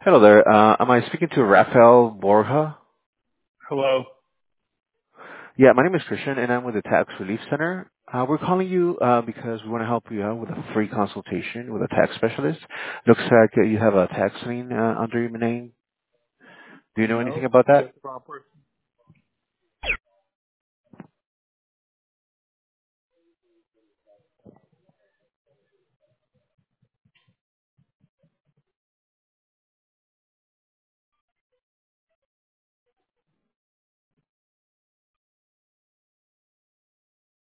Hello there. Am I speaking to Rafael Borja? Hello. Yeah, my name is Christian, and I'm with the Tax Relief Center. We're calling you because we want to help you out with a free consultation with a tax specialist. Looks like you have a tax lien under your name. Do you know anything No, about you got that? the wrong person.